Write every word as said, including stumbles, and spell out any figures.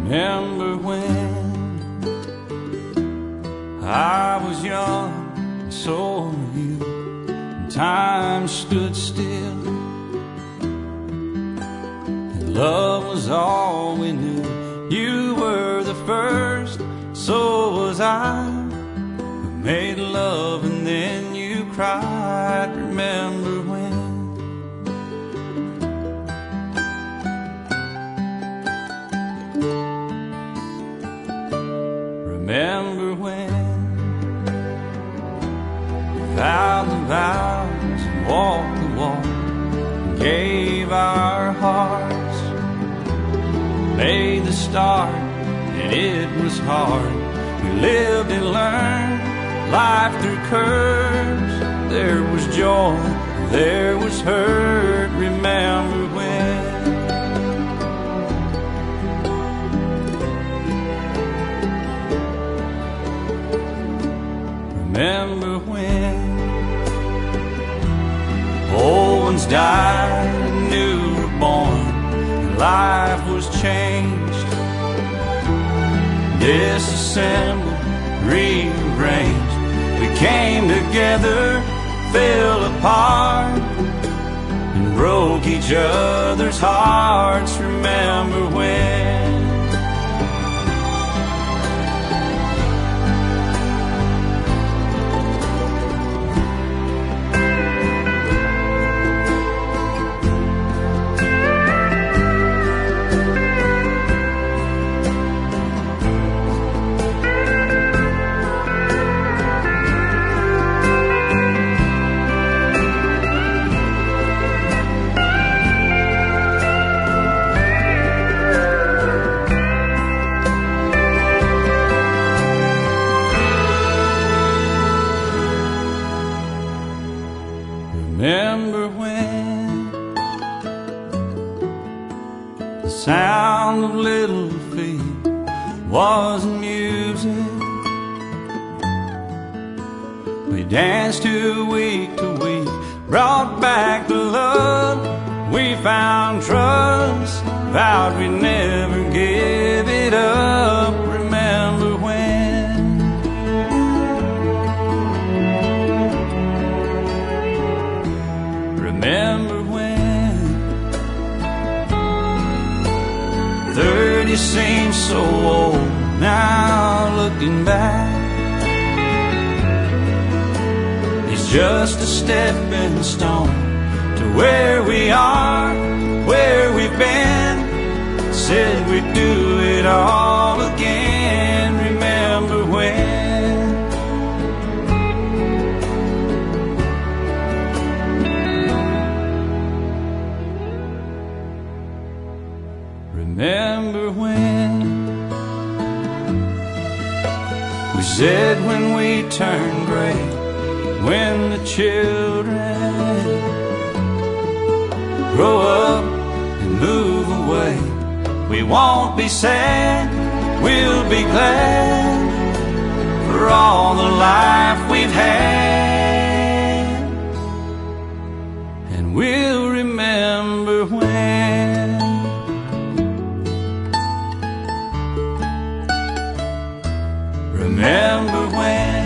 Remember when I was young and so were you, and time stood still, and love was all we knew. You were the first, so was I, who made love and then you cried. Remember when? Remember when we vowed the vows and walked the walk and gave our hearts, made the start and it was hard. We lived and learned life through curves. There was joy, there was hurt. Remember when? Remember when old ones died and new were born, and life was changed, disassembled, rearranged. We came together, fell apart, and broke each other's hearts. Remember when? Remember when the sound of little feet was music? We danced to week to week, brought back the love. We found trust, vowed we'd never give it up. Remember when? Remember when thirty seems so old now, looking back. It's just a stepping stone to where we are, where we've been. Said we'd do it all again. Remember when? Remember when we said when we turn gray, when the children grow up and move away, we won't be sad, we'll be glad for all the life we've had, and we'll remember when. Remember when